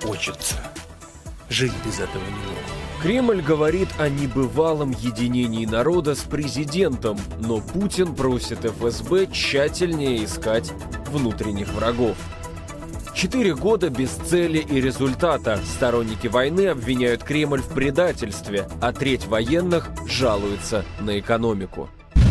хочется. Жить без этого не могу. Кремль говорит о небывалом единении народа с президентом, но Путин просит ФСБ тщательнее искать внутренних врагов. 4 года без цели и результата. Сторонники войны обвиняют Кремль в предательстве, а треть военных жалуется на экономику.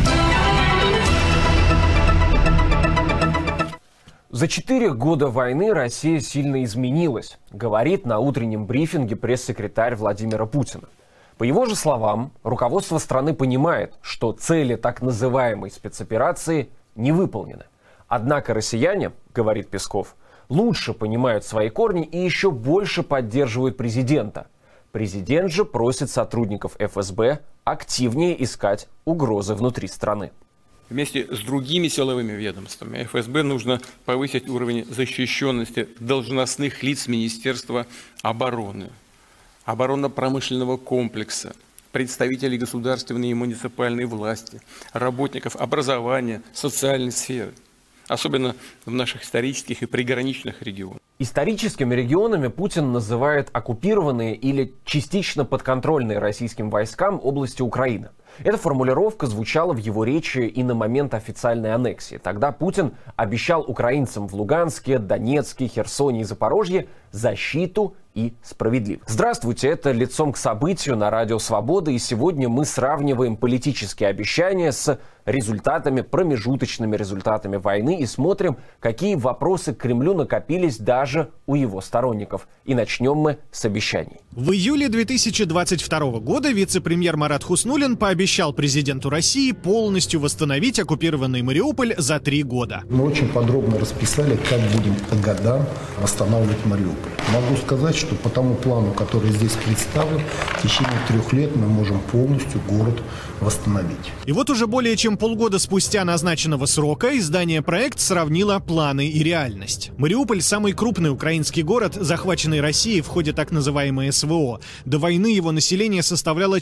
За 4 года войны Россия сильно изменилась, говорит на утреннем брифинге пресс-секретарь Владимира Путина. По его же словам, руководство страны понимает, что цели так называемой спецоперации не выполнены. Однако россияне, говорит Песков, лучше понимают свои корни и еще больше поддерживают президента. Президент же просит сотрудников ФСБ активнее искать угрозы внутри страны. Вместе с другими силовыми ведомствами ФСБ нужно повысить уровень защищенности должностных лиц Министерства обороны, оборонно-промышленного комплекса, представителей государственной и муниципальной власти, работников образования, социальной сферы, особенно в наших исторических и приграничных регионах. Историческими регионами Путин называет оккупированные или частично подконтрольные российским войскам области Украины. Эта формулировка звучала в его речи и на момент официальной аннексии. Тогда Путин обещал украинцам в Луганске, Донецке, Херсоне и Запорожье защиту и справедливость. Здравствуйте, это «Лицом к событию» на Радио Свобода, и сегодня мы сравниваем политические обещания с результатами, промежуточными результатами войны и смотрим, какие вопросы к Кремлю накопились даже у его сторонников. И начнем мы с обещаний. В июле 2022 года вице-премьер Марат Хуснуллин пообещал президенту России полностью восстановить оккупированный Мариуполь за 3 года. Мы очень подробно расписали, как будем по годам восстанавливать Мариуполь. Могу сказать, что по тому плану, который здесь представлен, в течение 3 лет мы можем полностью город восстановить. И вот уже более чем полгода спустя назначенного срока издание «Проект» сравнило планы и реальность. Мариуполь – самый крупный украинский город, захваченный Россией в ходе так называемой СВО. До войны его население составляло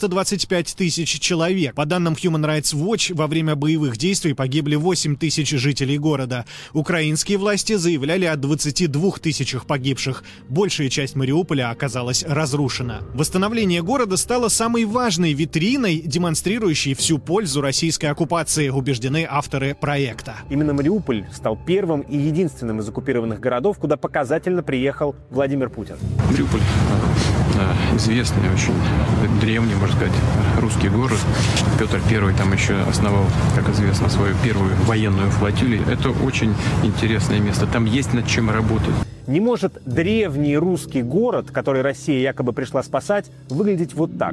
425 тысяч человек. По данным Human Rights Watch, во время боевых действий погибли 8 тысяч жителей города. Украинские власти заявляли о 22 тысячах погибших. Большая часть Мариуполя оказалась разрушена. Восстановление города стало самой важной витриной, демонстрирующей всю пользу российской оккупации, убеждены авторы проекта. Именно Мариуполь стал первым и единственным из оккупированных городов, куда показательно приехал Владимир Путин. Мариуполь известный, очень древний, можно сказать, русский город. Петр I там еще основал, как известно, свою первую военную флотилию. Это очень интересное место. Там есть над чем работать. Не может древний русский город, который Россия якобы пришла спасать, выглядеть вот так.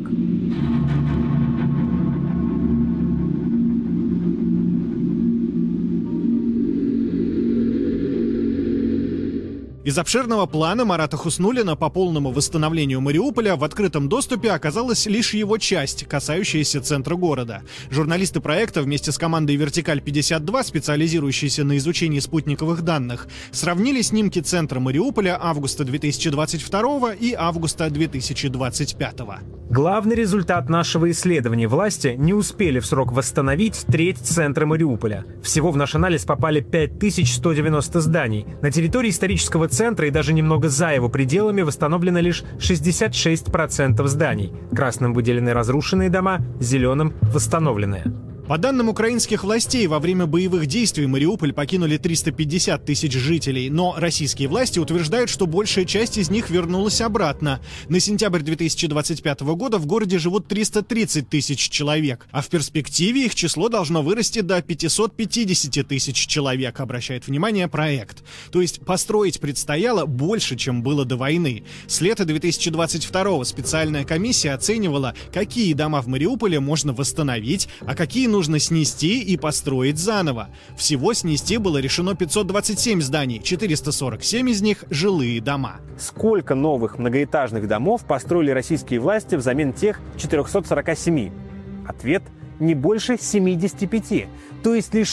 Из обширного плана Марата Хуснуллина по полному восстановлению Мариуполя в открытом доступе оказалась лишь его часть, касающаяся центра города. Журналисты проекта вместе с командой «Вертикаль-52», специализирующейся на изучении спутниковых данных, сравнили снимки центра Мариуполя августа 2022 и августа 2025. Главный результат нашего исследования: власти не успели в срок восстановить треть центра Мариуполя. Всего в наш анализ попали 5190 зданий. На территории исторического центра и даже немного за его пределами восстановлено лишь 66% зданий. Красным выделены разрушенные дома, зеленым — восстановленные. По данным украинских властей, во время боевых действий Мариуполь покинули 350 тысяч жителей, но российские власти утверждают, что большая часть из них вернулась обратно. На сентябрь 2025 года в городе живут 330 тысяч человек, а в перспективе их число должно вырасти до 550 тысяч человек, обращает внимание проект. То есть построить предстояло больше, чем было до войны. С лета 2022 специальная комиссия оценивала, какие дома в Мариуполе можно восстановить, а какие нужно снести и построить заново. Всего снести было решено 527 зданий, 447 из них — жилые дома. Сколько новых многоэтажных домов построили российские власти взамен тех 447? Ответ — не больше 75, то есть лишь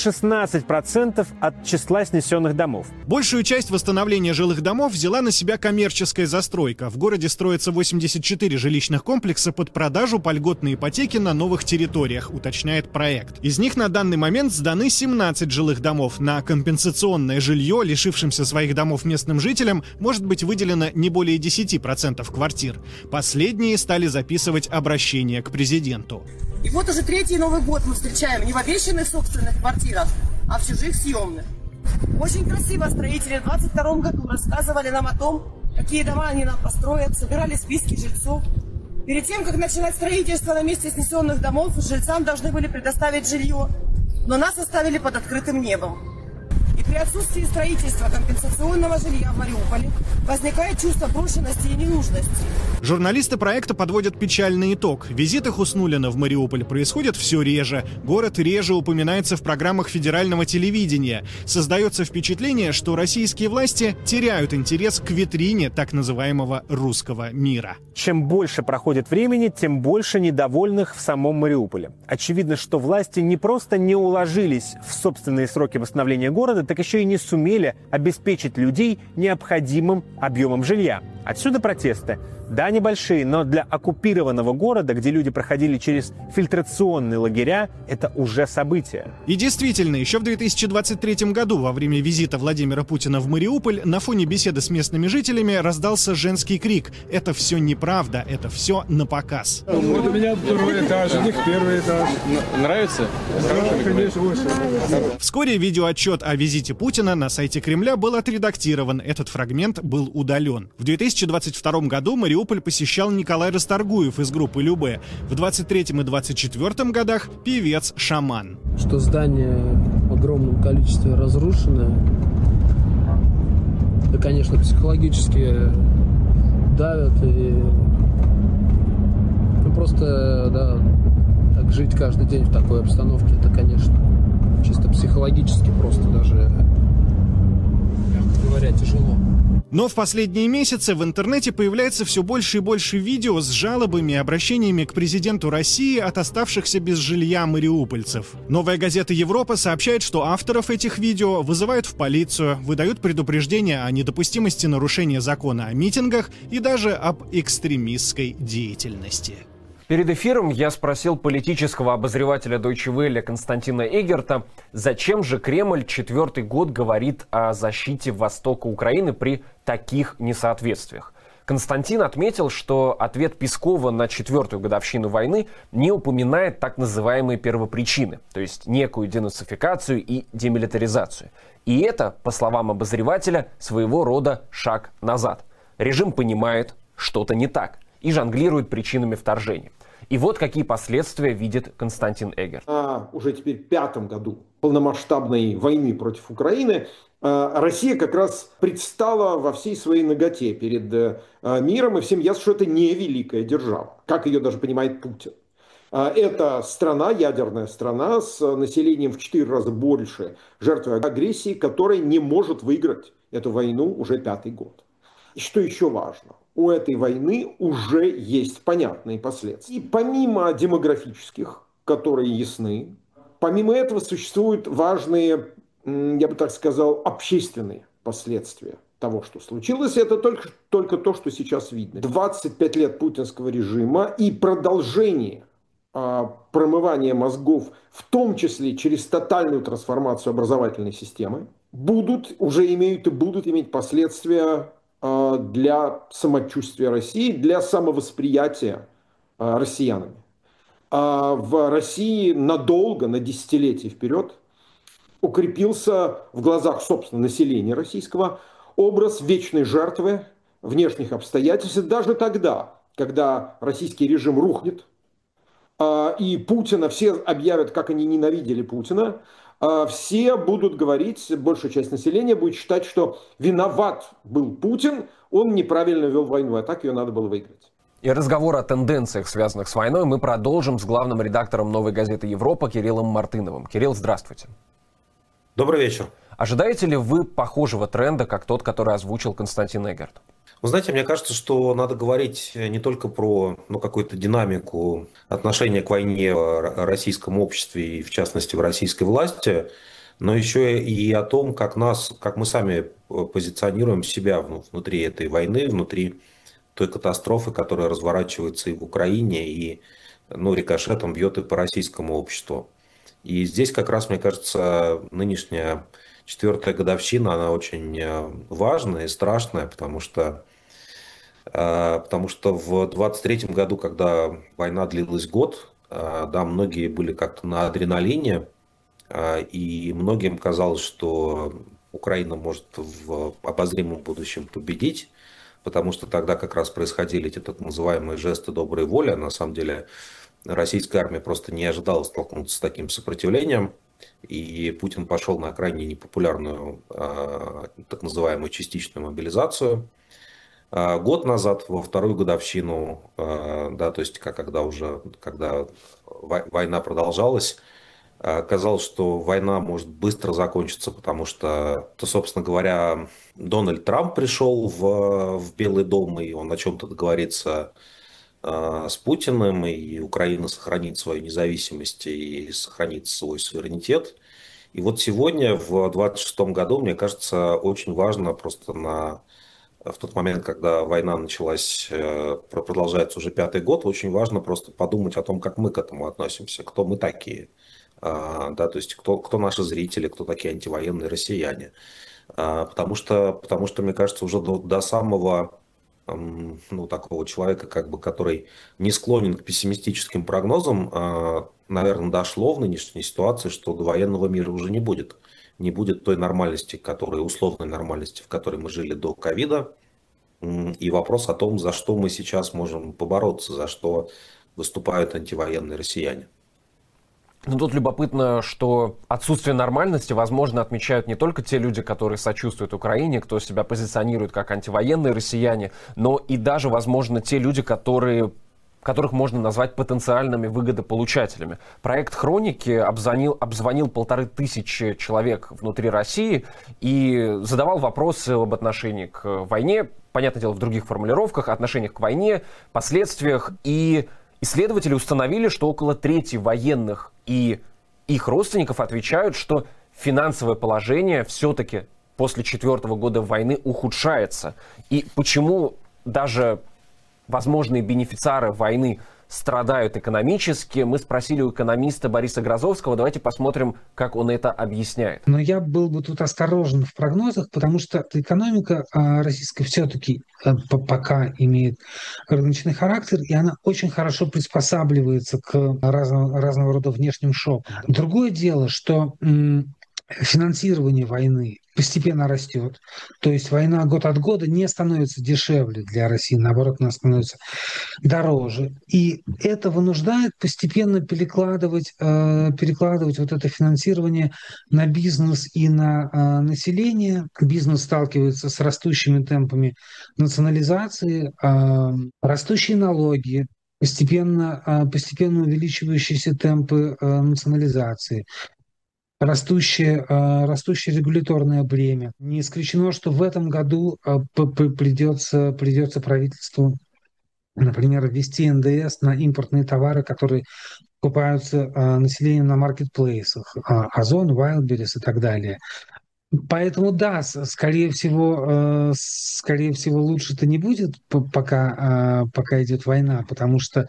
16% от числа снесенных домов. Большую часть восстановления жилых домов взяла на себя коммерческая застройка. В городе строится 84 жилищных комплекса под продажу по льготной ипотеке на новых территориях, уточняет проект. Из них на данный момент сданы 17 жилых домов. На компенсационное жилье, лишившимся своих домов местным жителям, может быть выделено не более 10% квартир. Последние стали записывать обращение к президенту. И вот уже третий Новый год мы встречаем не в обещанных собственных квартирах, а в чужих съемных. Очень красиво строители в 2022 году рассказывали нам о том, какие дома они нам построят, собирали списки жильцов. Перед тем, как начинать строительство на месте снесенных домов, жильцам должны были предоставить жилье, но нас оставили под открытым небом. И при отсутствии строительства компенсационного жилья в Мариуполе возникает чувство брошенности и ненужности. Журналисты проекта подводят печальный итог. Визиты Хуснуллина в Мариуполь происходят все реже. Город реже упоминается в программах федерального телевидения. Создается впечатление, что российские власти теряют интерес к витрине так называемого русского мира. Чем больше проходит времени, тем больше недовольных в самом Мариуполе. Очевидно, что власти не просто не уложились в собственные сроки восстановления города, так еще и не сумели обеспечить людей необходимым объемом жилья. Отсюда протесты. Да, небольшие, но для оккупированного города, где люди проходили через фильтрационные лагеря, это уже событие. И действительно, еще в 2023 году во время визита Владимира Путина в Мариуполь на фоне беседы с местными жителями раздался женский крик: «Это все неправда, это все напоказ». Вот у меня второй этаж, у них первый этаж. Нравится? Да, конечно, очень. Вскоре видеоотчет о визите Путина на сайте Кремля был отредактирован. Этот фрагмент был удален. В 2022 году Мариуполь посещал Николай Расторгуев из группы Любэ. В 23 и 24 годах певец Шаман. Что здание в огромном количестве разрушено, да, конечно, психологически давят и просто, да, так жить каждый день в такой обстановке, это, конечно, чисто психологически просто даже, мягко говоря, тяжело. Но в последние месяцы в интернете появляется все больше и больше видео с жалобами и обращениями к президенту России от оставшихся без жилья мариупольцев. Новая газета «Европа» сообщает, что авторов этих видео вызывают в полицию, выдают предупреждения о недопустимости нарушения закона о митингах и даже об экстремистской деятельности. Перед эфиром я спросил политического обозревателя Deutsche Welle Константина Эгерта, зачем же Кремль четвертый год говорит о защите Востока Украины при таких несоответствиях. Константин отметил, что ответ Пескова на четвертую годовщину войны не упоминает так называемые первопричины, то есть некую денацификацию и демилитаризацию. И это, по словам обозревателя, своего рода шаг назад. Режим понимает, что-то не так, и жонглирует причинами вторжения. И вот какие последствия видит Константин Эгерт. Уже теперь пятом году полномасштабной войны против Украины Россия как раз предстала во всей своей наготе перед миром, и всем ясно, что это не великая держава, как ее даже понимает Путин. Это страна, ядерная страна, с населением в 4 раза больше жертвой агрессии, которая не может выиграть эту войну уже пятый год. И что еще важно? У этой войны уже есть понятные последствия. И помимо демографических, которые ясны, помимо этого существуют важные, я бы так сказал, общественные последствия того, что случилось. Это только то, что сейчас видно. 25 лет путинского режима и продолжение промывания мозгов, в том числе через тотальную трансформацию образовательной системы, уже имеют и будут иметь последствия для самочувствия России, для самовосприятия россиянами. В России надолго, на десятилетия вперед, укрепился в глазах, собственно, населения российского образ вечной жертвы внешних обстоятельств. Даже тогда, когда российский режим рухнет, и Путина все объявят, как они ненавидели Путина, все будут говорить, большая часть населения будет считать, что виноват был Путин, он неправильно вел войну, а так ее надо было выиграть. И разговор о тенденциях, связанных с войной, мы продолжим с главным редактором «Новой газеты Европа» Кириллом Мартыновым. Кирилл, здравствуйте. Добрый вечер. Ожидаете ли вы похожего тренда, как тот, который озвучил Константин Эгерт? Вы знаете, мне кажется, что надо говорить не только про какую-то динамику отношения к войне в российском обществе и, в частности, в российской власти, но еще и о том, как мы сами позиционируем себя внутри этой войны, внутри той катастрофы, которая разворачивается и в Украине, и рикошетом бьет и по российскому обществу. И здесь как раз, мне кажется, нынешняя 4-я годовщина, она очень важная и страшная, потому что в 23-м году, когда война длилась год, да, многие были как-то на адреналине, и многим казалось, что Украина может в обозримом будущем победить, потому что тогда как раз происходили эти так называемые жесты доброй воли. На самом деле российская армия просто не ожидала столкнуться с таким сопротивлением, и Путин пошел на крайне непопулярную так называемую частичную мобилизацию. Год назад, во 2-ю годовщину, да, то есть когда война продолжалась, казалось, что война может быстро закончиться, потому что, собственно говоря, Дональд Трамп пришел в Белый дом, и он о чем-то договорится с Путиным, и Украина сохранит свою независимость и сохранит свой суверенитет. И вот сегодня, в 26-м году, мне кажется, очень важно просто в тот момент, когда война началась, продолжается уже 5-й год, очень важно просто подумать о том, как мы к этому относимся, кто мы такие, да, то есть кто наши зрители, кто такие антивоенные россияне. Потому что, мне кажется, уже до самого такого человека, который не склонен к пессимистическим прогнозам, наверное, дошло в нынешней ситуации, что до военного мира уже не будет. Не будет той нормальности, условной нормальности, в которой мы жили до ковида. И вопрос о том, за что мы сейчас можем побороться, за что выступают антивоенные россияне. Но тут любопытно, что отсутствие нормальности, возможно, отмечают не только те люди, которые сочувствуют Украине, кто себя позиционирует как антивоенные россияне, но и даже, возможно, те люди, которых можно назвать потенциальными выгодополучателями. Проект «Хроники» обзвонил 1500 человек внутри России и задавал вопросы об отношении к войне, понятное дело, в других формулировках, отношениях к войне, последствиях. И исследователи установили, что около трети военных и их родственников отвечают, что финансовое положение все-таки после 4-го года войны ухудшается. И почему даже возможные бенефициары войны страдают экономически, мы спросили у экономиста Бориса Грозовского. Давайте посмотрим, как он это объясняет. Но я был бы тут осторожен в прогнозах, потому что экономика российская все-таки пока имеет рыночный характер, и она очень хорошо приспосабливается к разного рода внешним шокам. Другое дело, что финансирование войны постепенно растет. То есть война год от года не становится дешевле для России, наоборот, она становится дороже. И это вынуждает постепенно перекладывать вот это финансирование на бизнес и на население. Бизнес сталкивается с растущими темпами национализации, растущие налоги, постепенно увеличивающиеся темпы национализации. Растущее регуляторное бремя. Не исключено, что в этом году придется правительству, например, ввести НДС на импортные товары, которые покупаются населением на маркетплейсах, Озон, Wildberries и так далее. Поэтому да, скорее всего, лучше-то не будет, пока идет война, потому что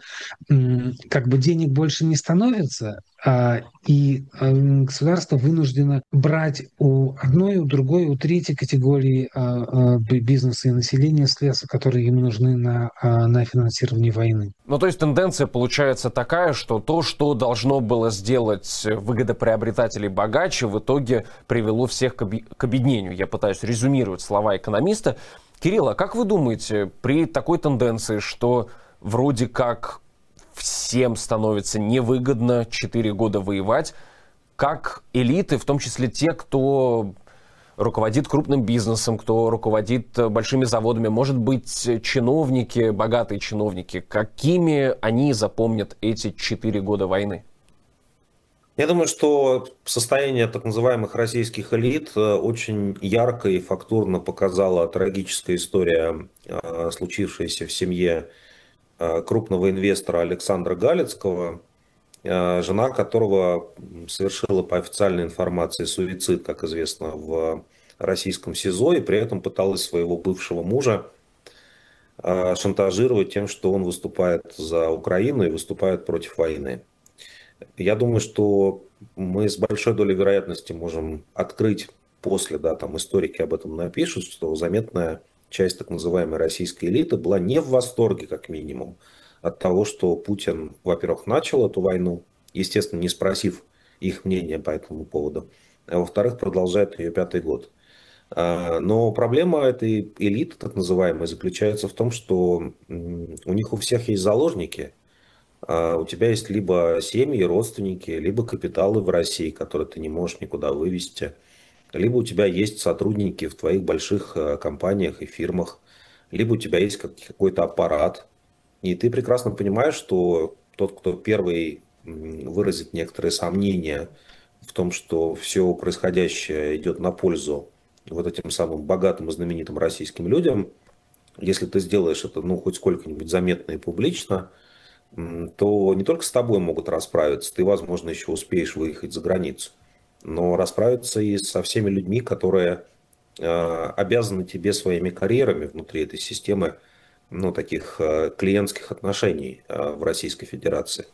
денег больше не становится, и государство вынуждено брать у одной, у другой, у третьей категории бизнеса и населения средства, которые им нужны на финансирование войны. Ну, то есть тенденция получается такая, что то, что должно было сделать выгодоприобретателей богаче, в итоге привело всех к обеднению. Я пытаюсь резюмировать слова экономиста. Кирилл, а как вы думаете, при такой тенденции, что вроде как всем становится невыгодно 4 года воевать, как элиты, в том числе те, кто руководит крупным бизнесом, кто руководит большими заводами, может быть, чиновники, богатые чиновники, какими они запомнят эти 4 года войны? Я думаю, что состояние так называемых российских элит очень ярко и фактурно показала трагическая история, случившаяся в семье крупного инвестора Александра Галицкого, жена которого совершила по официальной информации суицид, как известно, в российском СИЗО, и при этом пыталась своего бывшего мужа шантажировать тем, что он выступает за Украину и выступает против войны. Я думаю, что мы с большой долей вероятности можем открыть после, там историки об этом напишут, что заметная часть так называемой российской элиты была не в восторге, как минимум, от того, что Путин, во-первых, начал эту войну, естественно, не спросив их мнения по этому поводу, а во-вторых, продолжает ее 5-й год. Но проблема этой элиты, так называемой, заключается в том, что у них у всех есть заложники. У тебя есть либо семьи, родственники, либо капиталы в России, которые ты не можешь никуда вывести, либо у тебя есть сотрудники в твоих больших компаниях и фирмах, либо у тебя есть какой-то аппарат. И ты прекрасно понимаешь, что тот, кто первый выразит некоторые сомнения в том, что все происходящее идет на пользу вот этим самым богатым и знаменитым российским людям, если ты сделаешь это хоть сколько-нибудь заметно и публично, то не только с тобой могут расправиться, ты, возможно, еще успеешь выехать за границу, но расправиться и со всеми людьми, которые обязаны тебе своими карьерами внутри этой системы, таких клиентских отношений в Российской Федерации.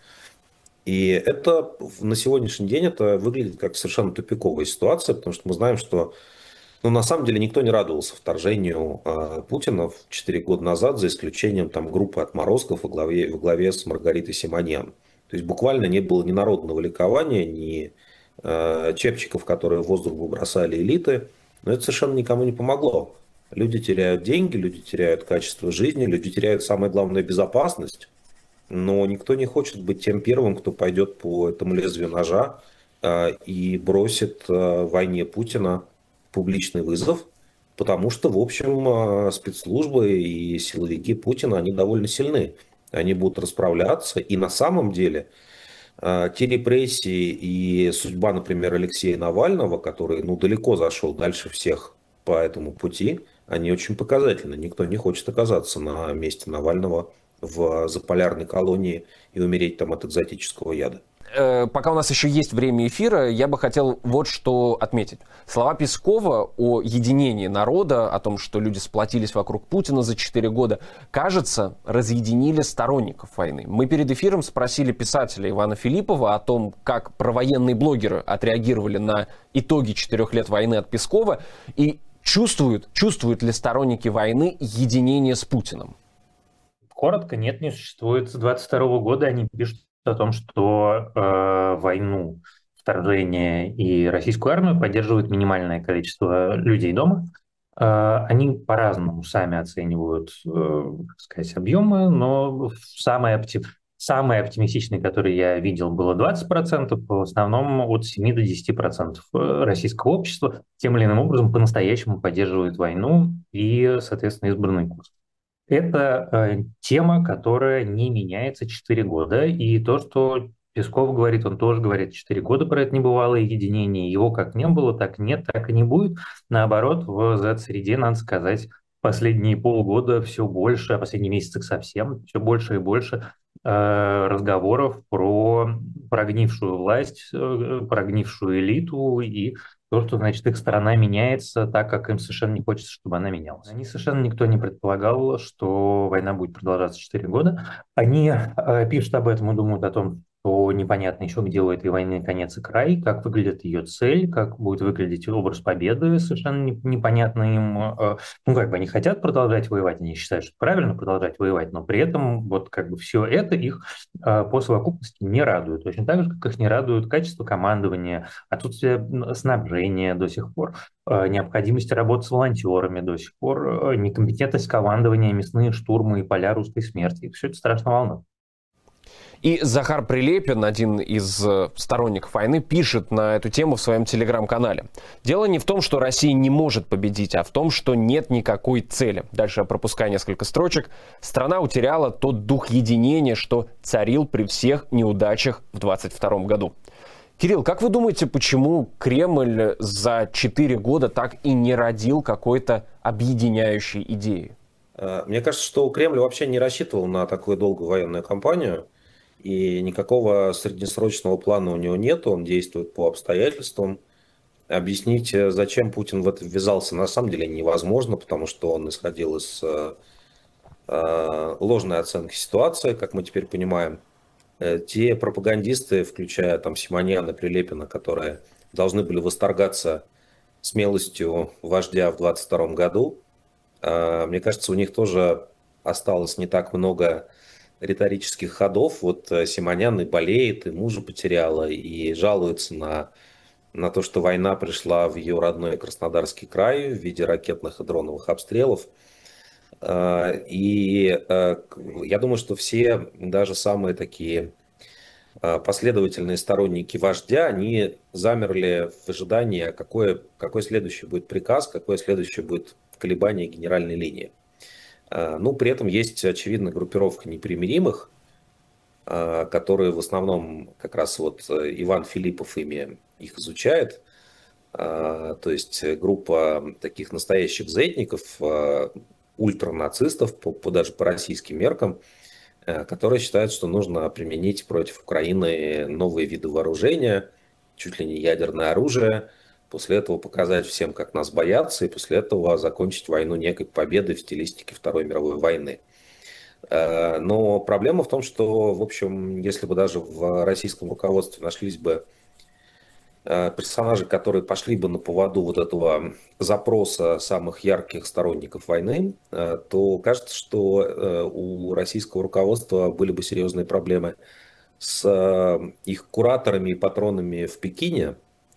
И это на сегодняшний день это выглядит как совершенно тупиковая ситуация, потому что мы знаем, что на самом деле никто не радовался вторжению Путина 4 года назад, за исключением группы отморозков во главе с Маргаритой Симоньян. То есть буквально не было ни народного ликования, ни чепчиков, которые в воздух выбросали элиты. Но это совершенно никому не помогло. Люди теряют деньги, люди теряют качество жизни, люди теряют, самое главное, безопасность. Но никто не хочет быть тем первым, кто пойдет по этому лезвию ножа и бросит войне Путина публичный вызов, потому что, в общем, спецслужбы и силовики Путина, они довольно сильны. Они будут расправляться. И на самом деле те репрессии и судьба, например, Алексея Навального, который далеко зашел дальше всех по этому пути, они очень показательны. Никто не хочет оказаться на месте Навального в заполярной колонии и умереть там от экзотического яда. Пока у нас еще есть время эфира, я бы хотел вот что отметить. Слова Пескова о единении народа, о том, что люди сплотились вокруг Путина за 4 года, кажется, разъединили сторонников войны. Мы перед эфиром спросили писателя Ивана Филиппова о том, как провоенные блогеры отреагировали на итоги 4 лет войны от Пескова, и чувствуют ли сторонники войны единение с Путиным? Коротко, нет, не существует. С 22 года они пишут о том, что войну, вторжение и российскую армию поддерживает минимальное количество людей дома. Они по-разному сами оценивают, объемы, но самый оптимистичный, который я видел, было 20%, в основном от 7 до 10% российского общества тем или иным образом по-настоящему поддерживает войну и, соответственно, избранный курс. Это тема, которая не меняется 4 года, и то, что Песков говорит, он тоже говорит 4 года про это небывалое единение, его как не было, так нет, так и не будет. Наоборот, в Z-среде, надо сказать, последние полгода все больше, а последние месяцы совсем, все больше и больше разговоров про прогнившую власть, прогнившую элиту и то, что, значит, их сторона меняется так, как им совершенно не хочется, чтобы она менялась. Они совершенно никто не предполагал, что война будет продолжаться 4 года. Они пишут об этом и думают о том, что непонятно еще, где у этой войны конец и край, как выглядит ее цель, как будет выглядеть образ победы, совершенно непонятно им. Они хотят продолжать воевать, они считают, что правильно продолжать воевать, но при этом все это их по совокупности не радует. Точно так же, как их не радует качество командования, отсутствие снабжения до сих пор, необходимость работы с волонтерами до сих пор, некомпетентность командования, мясные штурмы и поля русской смерти. Их все это страшно волнует. И Захар Прилепин, один из сторонников войны, пишет на эту тему в своем телеграм-канале. Дело не в том, что Россия не может победить, а в том, что нет никакой цели. Дальше я пропускаю несколько строчек. Страна утеряла тот дух единения, что царил при всех неудачах в 2022 году. Кирилл, как вы думаете, почему Кремль за 4 года так и не родил какой-то объединяющей идеи? Мне кажется, что Кремль вообще не рассчитывал на такую долгую военную кампанию, и никакого среднесрочного плана у него нет, он действует по обстоятельствам. Объяснить, зачем Путин в это ввязался, на самом деле невозможно, потому что он исходил из ложной оценки ситуации, как мы теперь понимаем. Те пропагандисты, включая там Симоньяна, Прилепина, которые должны были восторгаться смелостью вождя в 2022 году, мне кажется, у них тоже осталось не так много риторических ходов. Вот Симоньян и болеет, и мужа потеряла, и жалуется на то, что война пришла в ее родной Краснодарский край в виде ракетных и дроновых обстрелов. И я думаю, что все, даже самые такие последовательные сторонники вождя, они замерли в ожидании, какой следующий будет приказ, какое следующее будет колебание генеральной линии. Ну, при этом есть, очевидно, группировка непримиримых, которые в основном как раз вот Иван Филиппов их изучает. То есть группа таких настоящих зетников, ультранацистов, даже по российским меркам, которые считают, что нужно применить против Украины новые виды вооружения, чуть ли не ядерное оружие, после этого показать всем, как нас боятся, и после этого закончить войну некой победой в стилистике Второй мировой войны. Но проблема в том, что, в общем, если бы даже в российском руководстве нашлись бы персонажи, которые пошли бы на поводу вот этого запроса самых ярких сторонников войны, то кажется, что у российского руководства были бы серьезные проблемы с их кураторами и патронами в Пекине,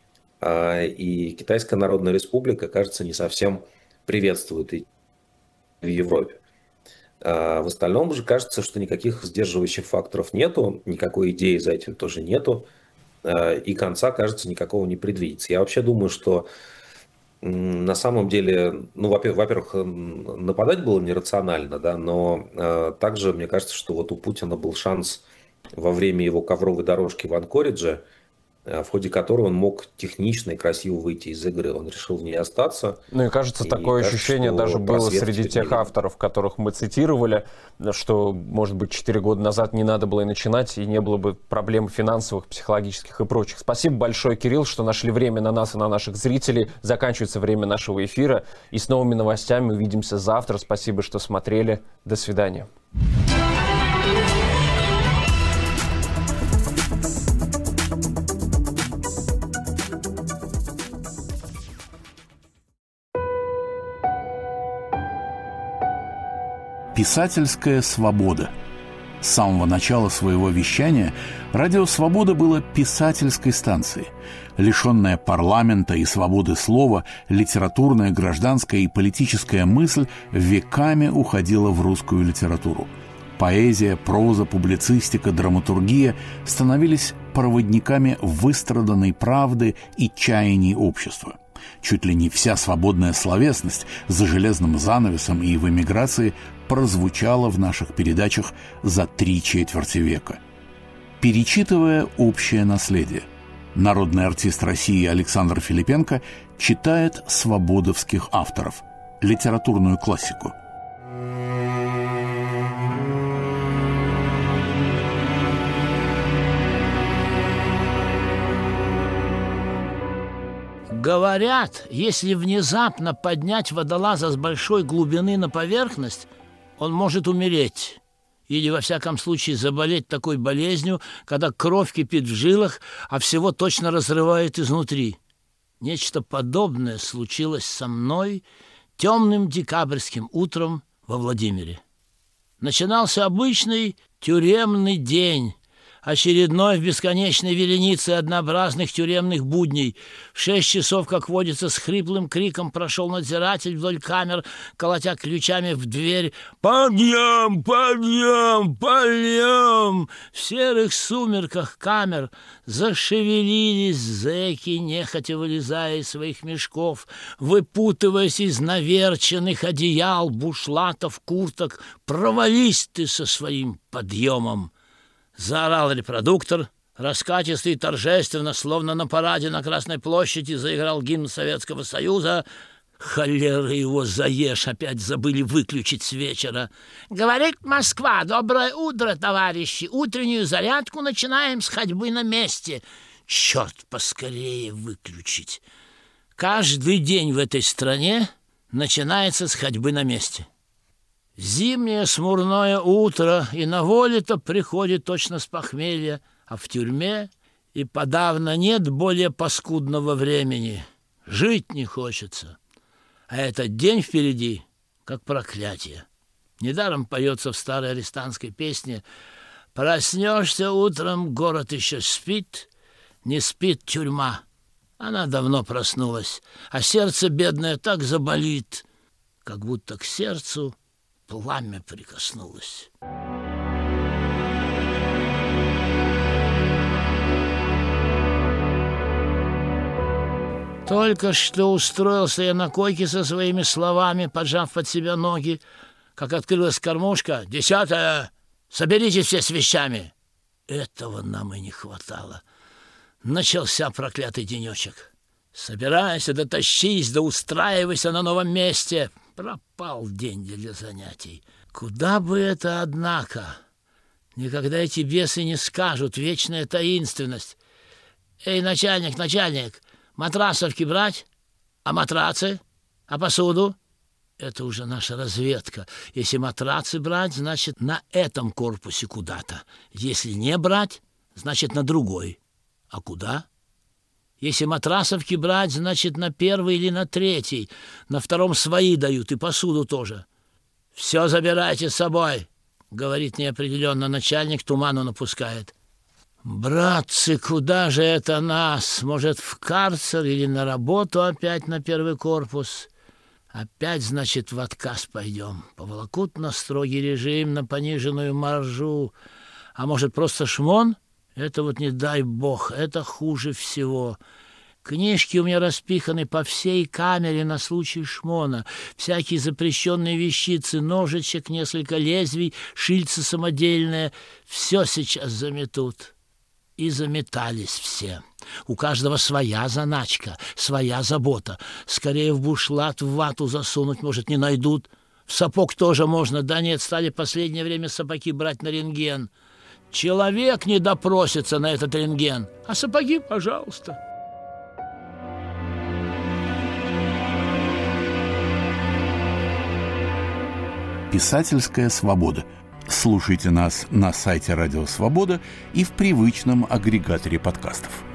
и Китайская Народная Республика, кажется, не совсем приветствует и в Европе. В остальном же кажется, что никаких сдерживающих факторов нету, никакой идеи за этим тоже нету, и конца, кажется, никакого не предвидится. Я вообще думаю, что на самом деле, ну, во-первых, нападать было нерационально, да, но также мне кажется, что вот у Путина был шанс во время его ковровой дорожки в Анкоридже, в ходе которой он мог технично и красиво выйти из игры. Он решил в ней остаться. Ну и кажется, такое ощущение даже было среди тех авторов, которых мы цитировали, что, может быть, 4 года назад не надо было и начинать, и не было бы проблем финансовых, психологических и прочих. Спасибо большое, Кирилл, что нашли время на нас и на наших зрителей. Заканчивается время нашего эфира. И с новыми новостями увидимся завтра. Спасибо, что смотрели. До свидания. Писательская свобода. С самого начала своего вещания Радио Свобода было писательской станцией. Лишенная парламента и свободы слова, литературная, гражданская и политическая мысль веками уходила в русскую литературу. Поэзия, проза, публицистика, драматургия становились проводниками выстраданной правды и чаяний общества. Чуть ли не вся свободная словесность за железным занавесом и в эмиграции прозвучала в наших передачах за 3/4 века. Перечитывая общее наследие, народный артист России Александр Филипенко читает свободовских авторов, литературную классику. Говорят, если внезапно поднять водолаза с большой глубины на поверхность, он может умереть. Или, во всяком случае, заболеть такой болезнью, когда кровь кипит в жилах, а всего точно разрывает изнутри. Нечто подобное случилось со мной темным декабрьским утром во Владимире. Начинался обычный тюремный день, очередной в бесконечной веренице однообразных тюремных будней. В 6 часов, как водится, с хриплым криком прошел надзиратель вдоль камер, колотя ключами в дверь. «Подъем! Подъем! Подъем!» В серых сумерках камер зашевелились зэки, нехотя вылезая из своих мешков, выпутываясь из наверченных одеял, бушлатов, курток. «Провались ты со своим подъемом!» Заорал репродуктор, Раскатисто и торжественно, словно на параде на Красной площади, заиграл гимн Советского Союза. Холера его заешь, опять забыли выключить с вечера. Говорит Москва: доброе утро, товарищи. Утреннюю зарядку начинаем с ходьбы на месте. Черт, поскорее выключить. Каждый день в этой стране начинается с ходьбы на месте. Зимнее смурное утро, и на воле-то приходит точно с похмелья, а в тюрьме и подавно нет более паскудного времени. Жить не хочется. А этот день впереди, как проклятие. Недаром поется в старой арестантской песне: «Проснешься утром, город еще спит, не спит тюрьма». Она давно проснулась, а сердце бедное так заболит, как будто к сердцу пламя прикоснулось. Только что устроился я на койке со своими словами, поджав под себя ноги, как открылась кормушка: «10-е! Соберитесь все с вещами!» Этого нам и не хватало. Начался проклятый денечек. Собирайся, да тащись, да устраивайся на новом месте. Пропал день для занятий. Куда бы это, однако? Никогда эти бесы не скажут, вечная таинственность. «Эй, начальник, начальник, матрасовки брать? А матрацы? А посуду?» Это уже наша разведка. Если матрацы брать, значит, на этом корпусе куда-то. Если не брать, значит, на другой. А куда? Если матрасовки брать, значит, на первый или на третий. На втором свои дают, и посуду тоже. «Все забирайте с собой», — говорит неопределенно начальник, туману напускает. «Братцы, куда же это нас? Может, в карцер или на работу опять на первый корпус? Опять, значит, в отказ пойдем. Поволокут на строгий режим, на пониженную маржу. А может, просто шмон? Это вот не дай бог, это хуже всего. Книжки у меня распиханы по всей камере на случай шмона. Всякие запрещенные вещицы, ножичек, несколько лезвий, шильца самодельное. Все сейчас заметут». И заметались все. У каждого своя заначка, своя забота. Скорее в бушлат, в вату засунуть, может, не найдут. В сапог тоже можно. Да нет, стали в последнее время сапоги брать на рентген. Человек не допросится на этот рентген. А сапоги, пожалуйста. Писательская свобода. Слушайте нас на сайте Радио Свобода и в привычном агрегаторе подкастов.